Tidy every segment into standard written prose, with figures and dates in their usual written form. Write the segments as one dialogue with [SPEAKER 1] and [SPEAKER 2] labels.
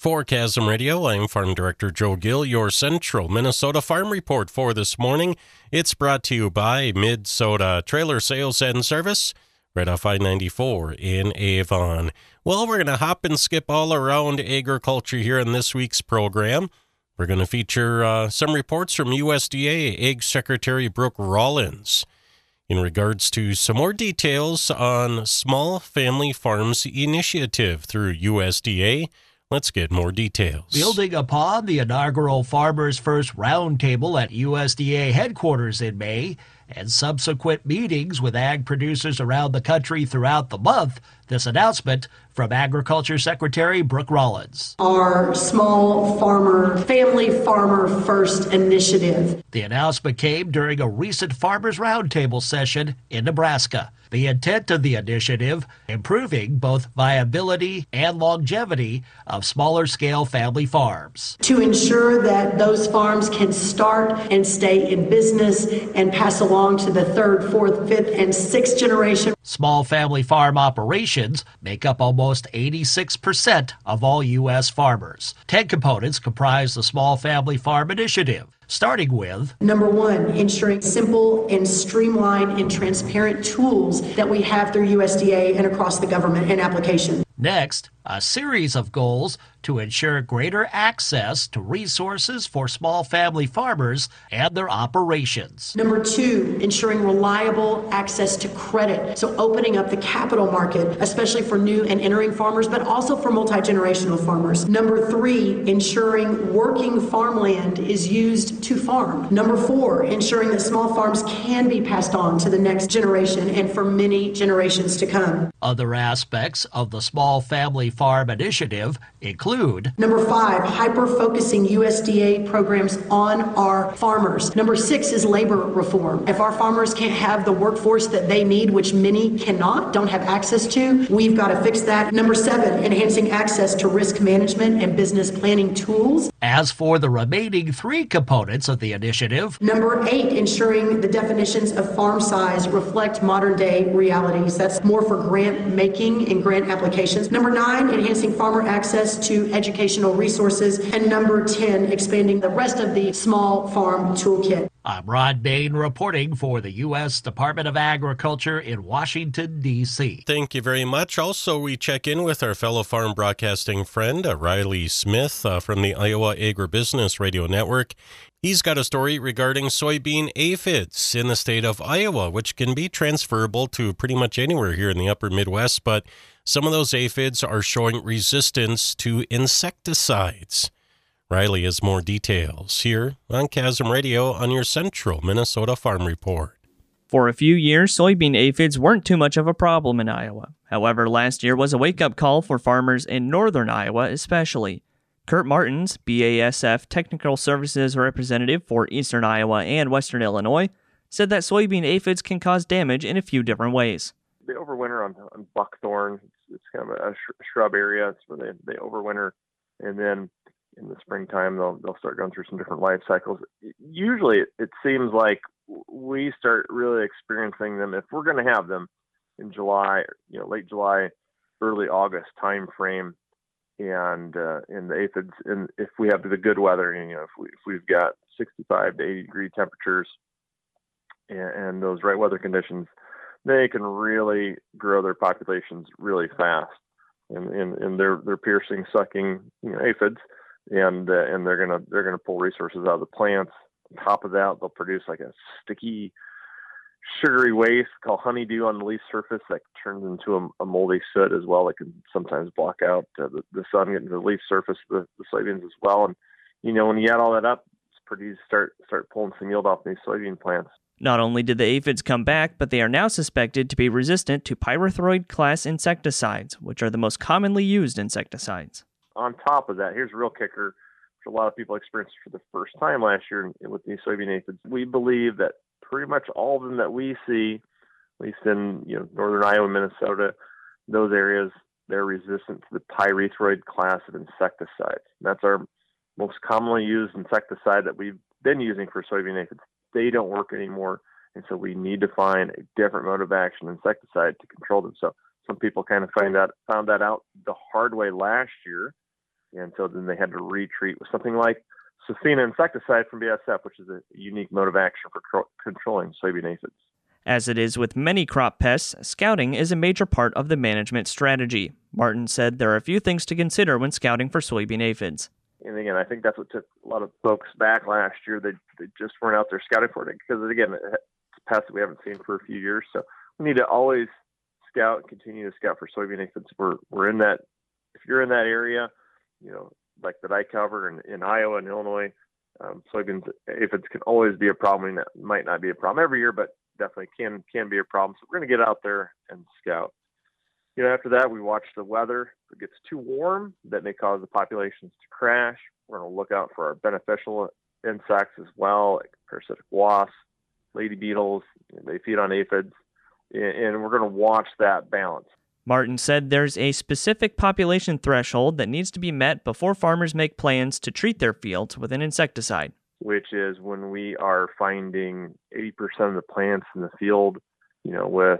[SPEAKER 1] For Chasm Radio, I'm Farm Director Joe Gill, your Central Minnesota Farm Report for this morning. It's brought to you by Mid-Soda Trailer Sales and Service, right off I-94 in Avon. Well, we're going to hop and skip all around agriculture here in this week's program. We're going to feature some reports from USDA Ag Secretary Brooke Rollins in regards to some more details on Small Family Farms Initiative through USDA. Let's get more details.
[SPEAKER 2] Building upon the inaugural Farmers First Roundtable at USDA headquarters in May and subsequent meetings with ag producers around the country throughout the month, this announcement from Agriculture Secretary Brooke Rollins.
[SPEAKER 3] Our Small Family Farmer First Initiative.
[SPEAKER 2] The announcement came during a recent Farmers Roundtable session in Nebraska. The intent of the initiative, improving both viability and longevity of smaller-scale family farms.
[SPEAKER 3] To ensure that those farms can start and stay in business and pass along to the third, fourth, fifth, and sixth generation.
[SPEAKER 2] Small family farm operations make up almost 86% of all U.S. farmers. 10 components comprise the Small Family Farm Initiative, starting with
[SPEAKER 3] number one, ensuring simple and streamlined and transparent tools that we have through USDA and across the government and application.
[SPEAKER 2] Next, a series of goals to ensure greater access to resources for small family farmers and their operations.
[SPEAKER 3] Number two, ensuring reliable access to credit. So opening up the capital market, especially for new and entering farmers, but also for multi-generational farmers. Number three, ensuring working farmland is used to farm. Number four, ensuring that small farms can be passed on to the next generation and for many generations to come.
[SPEAKER 2] Other aspects of the Small Family Farm Initiative include
[SPEAKER 3] number five, hyper-focusing USDA programs on our farmers. Number six is labor reform. If our farmers can't have the workforce that they need, which many cannot, don't have access to, we've got to fix that. Number seven, enhancing access to risk management and business planning tools.
[SPEAKER 2] As for the remaining three components of the initiative,
[SPEAKER 3] number eight, ensuring the definitions of farm size reflect modern day realities. That's more for grant making and grant applications. Number nine, enhancing farmer access to educational resources. And number 10, expanding the rest of the small farm toolkit.
[SPEAKER 2] I'm Rod Bain reporting for the U.S. Department of Agriculture in Washington, D.C.
[SPEAKER 1] Thank you very much. Also, we check in with our fellow farm broadcasting friend, Riley Smith from the Iowa Agribusiness Radio Network. He's got a story regarding soybean aphids in the state of Iowa, which can be transferable to pretty much anywhere here in the upper Midwest, but some of those aphids are showing resistance to insecticides. Riley has more details here on Chasm Radio on your Central Minnesota Farm Report.
[SPEAKER 4] For a few years, soybean aphids weren't too much of a problem in Iowa. However, last year was a wake-up call for farmers in northern Iowa especially. Kurt Martins, BASF Technical Services Representative for eastern Iowa and western Illinois, said that soybean aphids can cause damage in a few different ways.
[SPEAKER 5] They overwinter on buckthorn. It's kind of a shrub area. It's where they overwinter, and then in the springtime they'll start going through some different life cycles. Usually it seems like we start really experiencing them if we're going to have them in July, late July, early August time frame, and in the aphids, and if we have the good weather, if we've got 65 to 80 degree temperatures and those right weather conditions, they can really grow their populations really fast, and they're piercing, sucking aphids, and they're gonna pull resources out of the plants. On top of that, they'll produce like a sticky, sugary waste called honeydew on the leaf surface that turns into a moldy soot as well. That can sometimes block out the sun getting to the leaf surface of the soybeans as well. And when you add all that up, it's pretty easy to start pulling some yield off these soybean plants.
[SPEAKER 4] Not only did the aphids come back, but they are now suspected to be resistant to pyrethroid class insecticides, which are the most commonly used insecticides.
[SPEAKER 5] On top of that, here's a real kicker, which a lot of people experienced for the first time last year with these soybean aphids. We believe that pretty much all of them that we see, at least in northern Iowa, Minnesota, those areas, they're resistant to the pyrethroid class of insecticides. That's our most commonly used insecticide that we've been using for soybean aphids. They don't work anymore, and so we need to find a different mode of action insecticide to control them. So some people kind of found that out the hard way last year, And so then they had to retreat with something like Safina insecticide from BASF, which is a unique mode of action for controlling soybean aphids.
[SPEAKER 4] As it is with many crop pests, scouting is a major part of the management strategy. Martin said there are a few things to consider when scouting for soybean aphids.
[SPEAKER 5] And again, I think that's what took a lot of folks back last year. They just weren't out there scouting for it because, again, it's a pest that we haven't seen for a few years. So we need to always scout, continue to scout for soybean aphids. We're in that. If you're in that area, like that I cover in Iowa and Illinois, soybean aphids can always be a problem. And that might not be a problem every year, but definitely can be a problem. So we're going to get out there and scout. After that, we watch the weather. If it gets too warm, that may cause the populations to crash. We're going to look out for our beneficial insects as well, like parasitic wasps, lady beetles. They feed on aphids, and we're going to watch that balance.
[SPEAKER 4] Martin said there's a specific population threshold that needs to be met before farmers make plans to treat their fields with an insecticide.
[SPEAKER 5] Which is when we are finding 80% of the plants in the field, with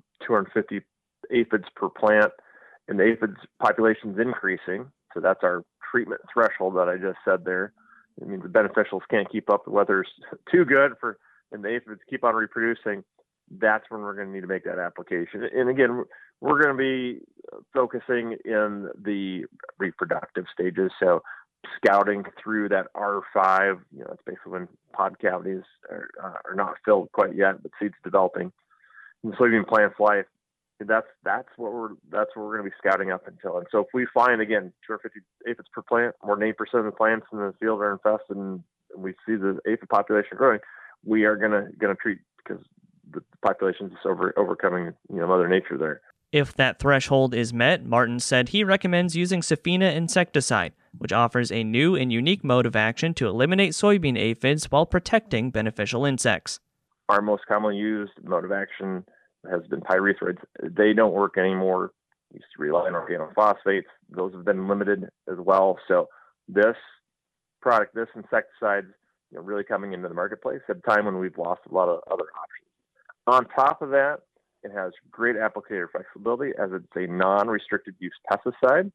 [SPEAKER 5] 250 aphids per plant, and the aphids population is increasing. So that's our treatment threshold that I just said there. It means the beneficials can't keep up. The weather's too good and the aphids keep on reproducing. That's when we're going to need to make that application. And again, we're going to be focusing in the reproductive stages. So scouting through that R5, it's basically when pod cavities are not filled quite yet, but seeds developing. In the soybean plant's life, that's what we're going to be scouting up until. And so if we find, again, 250 aphids per plant, more than 8% of the plants in the field are infested, and we see the aphid population growing, we are going to treat because the population is overcoming Mother Nature there.
[SPEAKER 4] If that threshold is met, Martin said he recommends using Safina insecticide, which offers a new and unique mode of action to eliminate soybean aphids while protecting beneficial insects.
[SPEAKER 5] Our most commonly used mode of action has been pyrethroids. They don't work anymore. We used to rely on organophosphates. Those have been limited as well. So this product, this insecticide, really coming into the marketplace at a time when we've lost a lot of other options. On top of that, it has great applicator flexibility as it's a non-restricted use pesticide.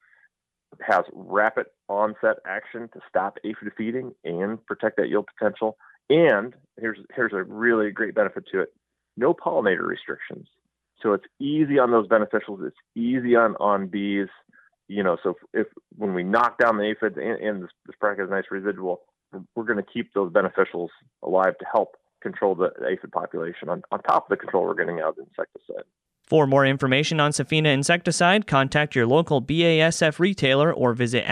[SPEAKER 5] It has rapid onset action to stop aphid feeding and protect that yield potential. And here's a really great benefit to it. No pollinator restrictions. So it's easy on those beneficials. It's easy on bees. So if when we knock down the aphids and this product has a nice residual, we're going to keep those beneficials alive to help control the aphid population on top of the control we're getting out of the insecticide.
[SPEAKER 4] For more information on Safina insecticide, contact your local BASF retailer or visit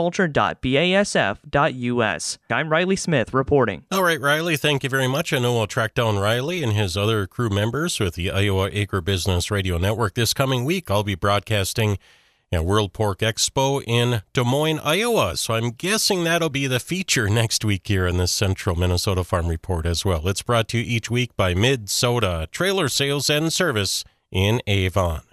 [SPEAKER 4] agriculture.basf.us. I'm Riley Smith reporting.
[SPEAKER 1] All right, Riley, thank you very much. I know we'll track down Riley and his other crew members with the Iowa Agribusiness Radio Network this coming week. I'll be broadcasting at World Pork Expo in Des Moines, Iowa. So I'm guessing that'll be the feature next week here in the Central Minnesota Farm Report as well. It's brought to you each week by Mid-Soda Trailer Sales and Service in Avon.